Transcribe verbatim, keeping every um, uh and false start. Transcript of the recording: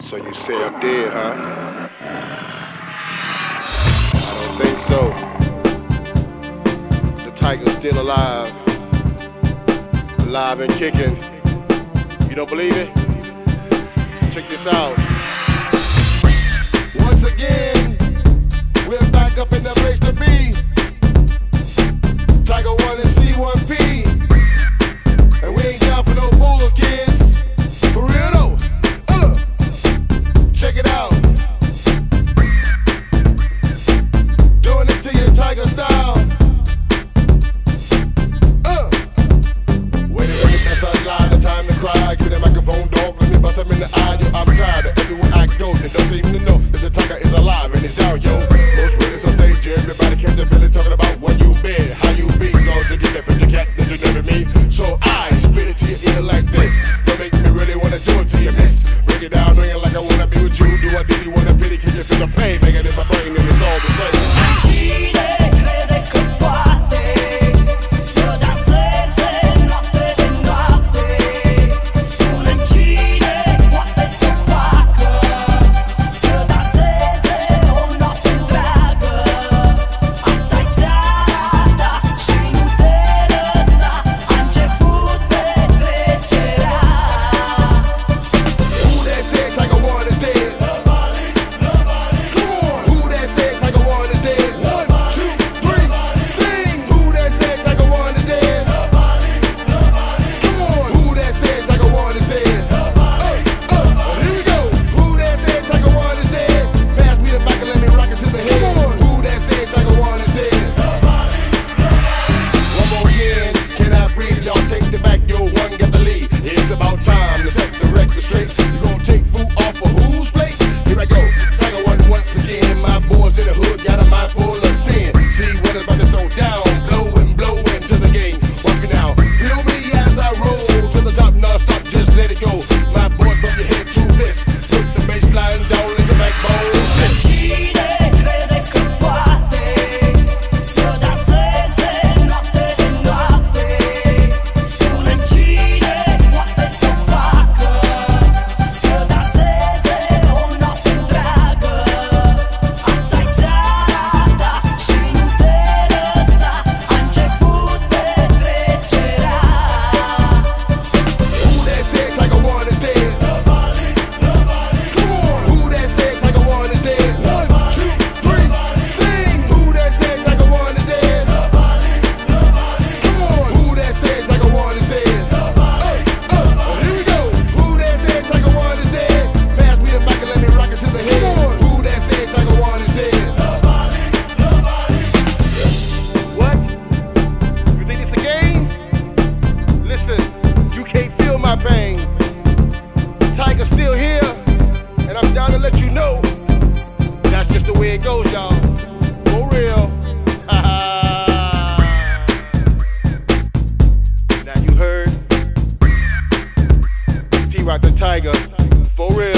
So you say I'm dead, huh? I don't think so. The tiger's still alive. Alive and kicking. You don't believe it? Check this out. Once again, we're back up in the place to be. Tiger one and C one P. And we ain't down for no bullets, kids. For real though. Uh, check it out. Doing it to your Tiger style. Uh, wait a minute, that's a lie. The time to cry. Give that microphone, dog. Let me bust him in the eye. Yo, I'm tired of everywhere I go. They don't seem to know that the Tiger is alive and it's down, yo. Most realest on stage, everybody catch the feeling talking about what you been, how you be. Don't you get that picture cat that you never meet. So I spit it to your ear like this. Don't make me really wanna do it to you, miss. Break it down, ringing like I wanna be with you. Do I really wanna pity? Can you feel the pain? Make it in my brain and it's all the same. Tiger's still here, and I'm down to let you know that's just the way it goes, y'all. For real. Now you heard T-Rock the Tiger, for real.